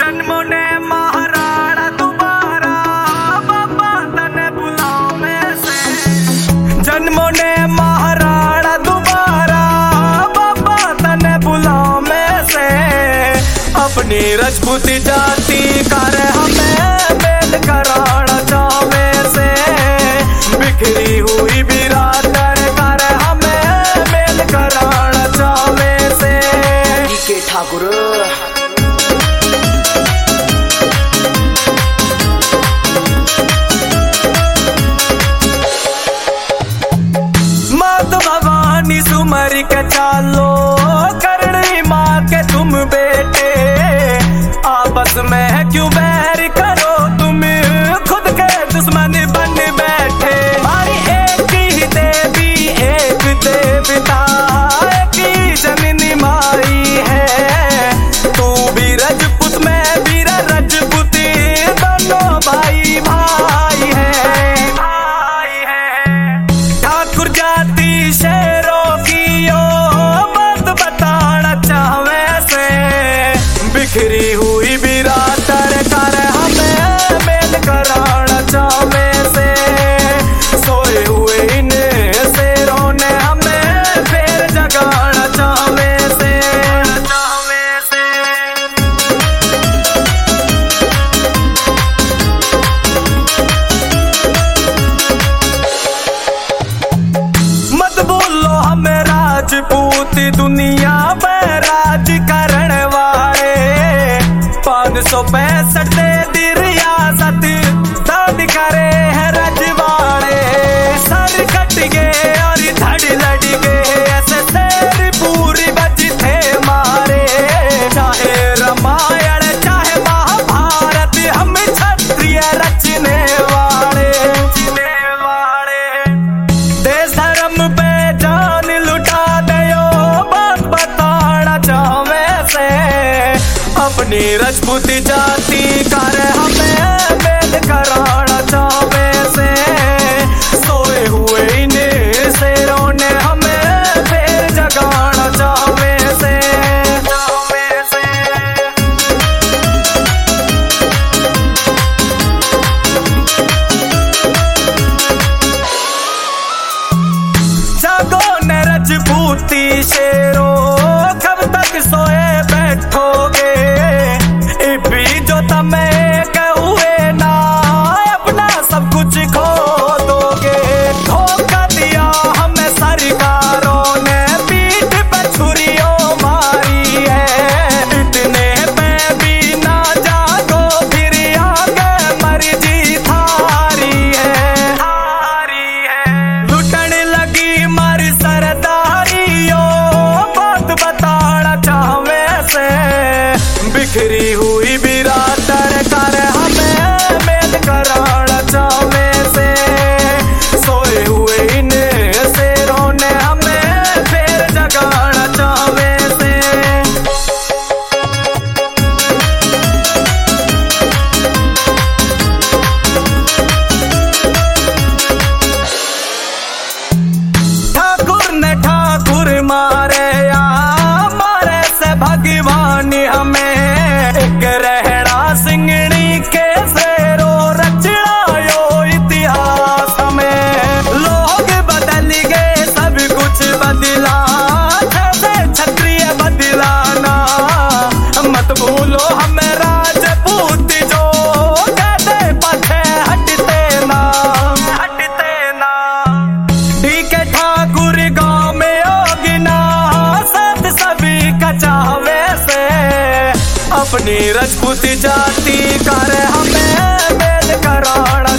जन्मों ने महाराणा दोबारा बाबा तने बुलावे से। जन्मों ने महाराणा दोबारा बाबा तने बुलावे से। अपनी राजपूती जाति कर हमें मेल कराना चावे से। बिखरी हुई बिरादर कर हमें मेल कराना चावे से। के ठाकुर मात भवानी सुमर के चालो करनी माँ के तुम बेटे। आपस में क्यों बैर करो तुम खुद के दुश्मन बन बैठे। हमारी एक ही देवी एक देवता एक ही जननी माई है। तू भी राजपूत में भी राजपूती दोनों भाई भाई है भाई है। ठाकुर जाति शेरों की ओ बात बताना चाहवे से। बिखरी हुई बिरादर कर हमें मेल कराना चाहवे से। सोए हुए इन शेरों ने हमें फिर जगाना चाहवे से चाहवे से। मत बोलो हमें राजपूत दुनिया में राज करण वाले। 565 दे दी रियासत दाद करे है रजवाड़े। सर कट गए और धड़ लड़ गए ऐसे शेर पूरी बज थे मारे। चाहे रामायण चाहे महाभारत हम क्षत्रिय रचने वाले देश धर्म पे जान लुटा दयो बात बताना चाहवे से। अपनी राजपूती जाति कर हमें मेल कराना चाहवे से। सोए हुए इन शेरों ने हमें फिर जगाना चाहवे से चाहवे से। जागो न राजपूती शेरों कब तक सोए बैठोगे। इभी जो तमें कहुए ना अपना सब कुछ खो दोगे। धोखा दिया हमें सरकारों ने पीठ पे छुरियों मारी है। इतने पे भी ना जागो फिर आगे मर्जी थारी है लुटन लगी मर सरदारियों बात बताना चाहवे से। बिखरी हुई बिरादर कर हमें मेल कराना चाहवे से। सोए हुए इन शेरों ने हमें फिर जगाना चाहवे से। ठाकुर ने ठाकुर मारे या मारे से भगवान हमें। एक रहना सिंगड़ी के शेरों रचनायो इतिहास हमें। लोग बदल गए सब कुछ बदला जैसे क्षत्रिय बदलाना। मत भूलो हमें राजपूत जो कहते पछे हटते ना डी के ठाकुर गाँव में होगिना साथ सभी का चाहवे से। अपनी राजपूती जाति कर हमें मेल कराना